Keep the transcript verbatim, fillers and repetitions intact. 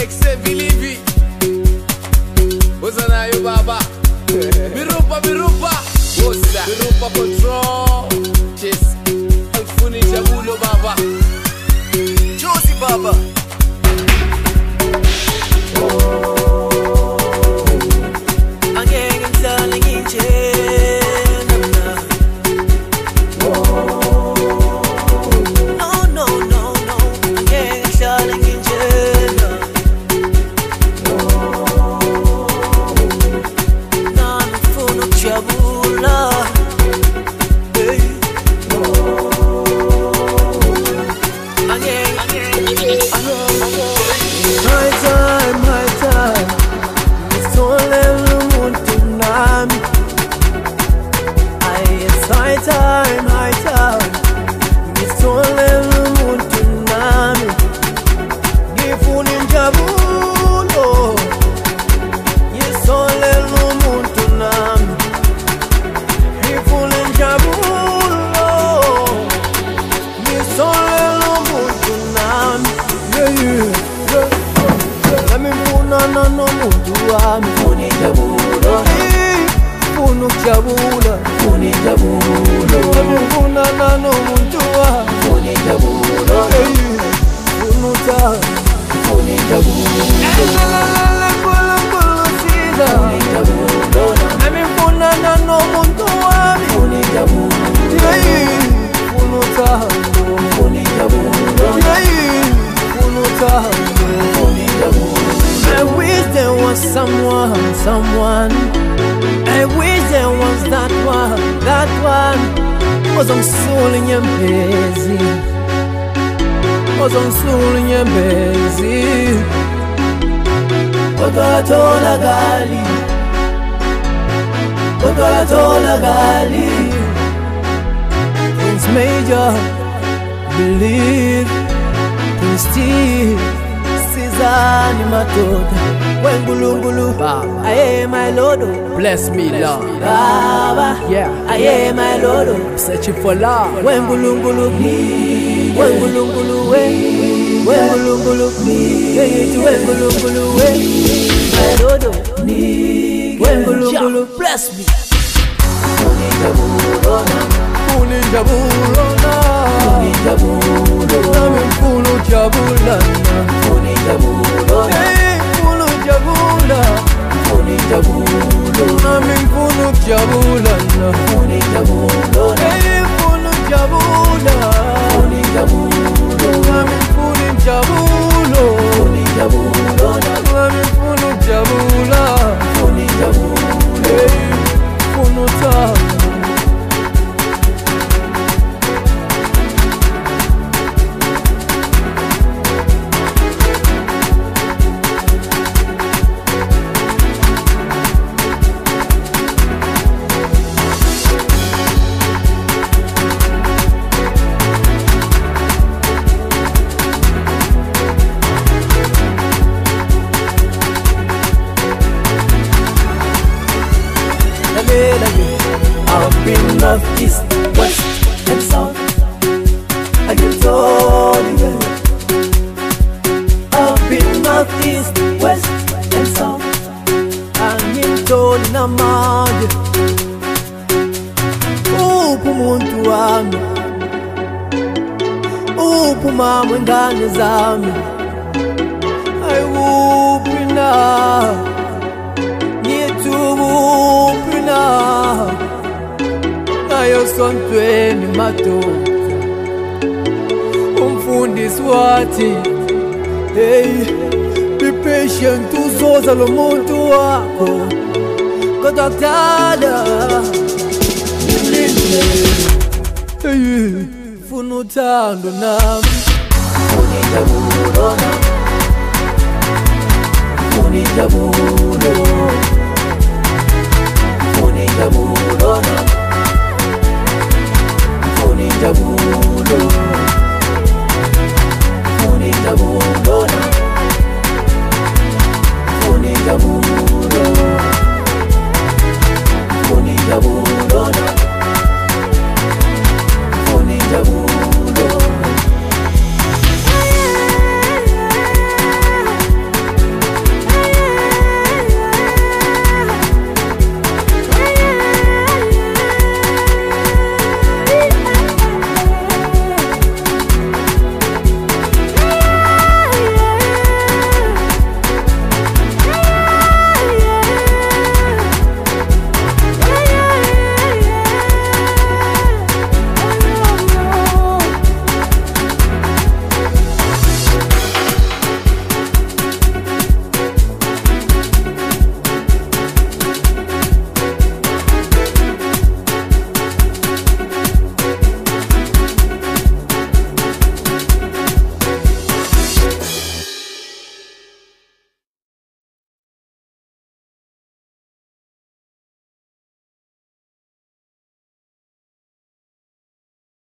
Next Bilivi Bozanayo Baba Birupa Birupa Wosa Birupa Control Yes Alfuni Jabulo Baba Josie Baba Angeke ngihlale ngitshela mina No no no no Angeke ngihlale ngitshela Nami ngifuna ukujabula Hey Angeke My time, my time Ngitholele umuntu nami Ay, it's high time, high time Ngitholele umuntu nami Ngifuna injabulo Ngitholele umuntu nami Ngifuna injabulo Ngitholele umuntu nami Yeah, yeah, yeah Nami ngifuna nomuntu wami Ngifuna injabulo Ngifuna ukujabula Ngifuna injabulo Nami ngifuna nomuntu wami Ngifuna injabulo Ngifuna uthando Ngifuna injabulo Elalala kula kula sida Ngifuna injabulo Nami ngifuna nomuntu wami Ngifuna injabulo Ngifuna uthando Ngifuna injabulo Ngifuna uthando I wish there was someone, someone I wish there was that one, that one Was on soul in your busy Was on soul in your busy Otola gali Otola gali Prince Major Believe Prince Steve Sizani matoda Wengulungulu Baba Aye my Lord Bless me, Lord Baba Yeah Aye my Lord Searching for love Wengulungulu Wengulungulu we Wengulungulu Yeyitu wengulungulu we My Lord Wengulungulu Bless me Uninjabulo Uninjabulo Nami ngifuna ukujabula Ngifuna injabulo Ngifuna ukujabula Ngifuna injabulo Nami ngifuna ukujabula Ngifuna injabulo Ngifuna ukujabula Ngifuna injabulo Nami ngifuna injabulo Ngifuna injabulo Nami ngifuna ukujabula Ngifuna injabulo Ngifuna uthando I've been north, east, west, and south I can tell you I've been north, east, west, and south And ngimtholi namanje Uphi umuntu wami Uphi mama wengane zami Ayuphi na Ngithuki na Ayo sontweni madoda Umfundisi wathi Hey Be patient uzoza lo muntu wakho Kodwa kudala Ngilinde Hey Funa uthando nami Ngifuna injabulo Ngifuna injabulo